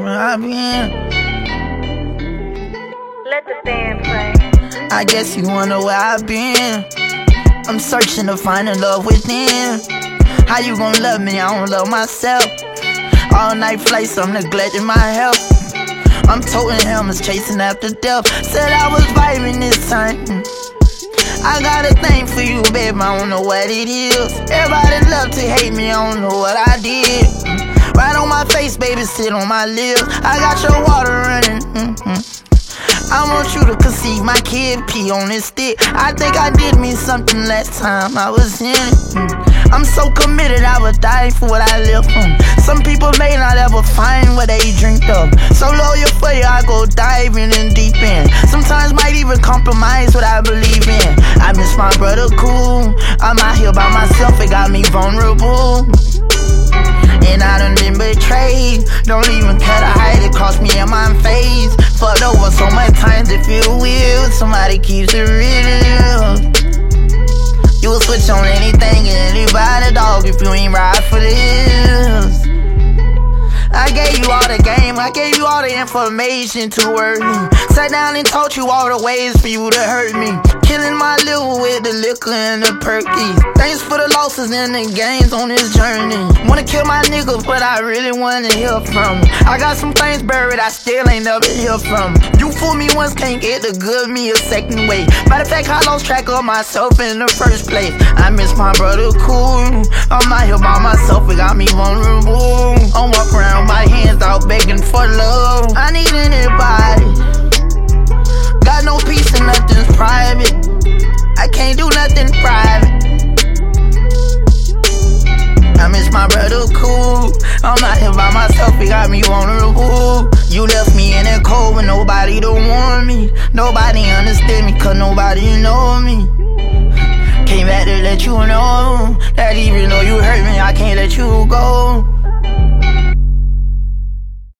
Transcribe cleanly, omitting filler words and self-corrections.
where I been. Let the band play. I guess you wonder where I've been. I'm searching to find a love within. How you gon' love me? I don't love myself. All night flights, I'm neglecting my health. I'm toting helmets, chasing after death. Said I was vibing this time. I got a thing for you, babe, I don't know what it is. Everybody love to hate me, I don't know what I did. Right on my face, baby, sit on my lips. I got your water running. I want you to conceive my kid, pee on this stick. I think I did me something last time I was in it. I'm so committed, I would die for what I live from. Some people may not ever find what they dreamed of. So loyal for you, I go diving in deep end. Sometimes might even compromise what I believe in. I miss my brother cool. I'm out here by myself, it got me vulnerable. And I done been betrayed. Don't even care to hide it, cost me in my face. Fucked over so much times it feel weird. Somebody keeps it real. You will switch on anything and anybody, dog, if you ain't ride for this. I gave you all the game, I gave you all the information to work me. Sat down and taught you all the ways for you to hurt me. Killing my liver with the liquor and the perkies. Thanks for the losses and the gains on this journey. Wanna kill my niggas, but I really wanna hear from them. I got some things buried, I still ain't never hear from them. You fool me once, can't get the good me a second way. Matter of fact, I lost track of myself in the first place. I miss my brother cool. I'm out here by myself, it got me vulnerable. I'm walking around my hands out begging for love. I need anybody. Got no peace and nothing's private. I can't do nothing private. I miss my brother cool. I'm out here by myself, it got me vulnerable. You left me in that cold with nobody to warn me. Nobody understood me, cause nobody know me. Came back to let you know that even though you hurt me, I can't let you go.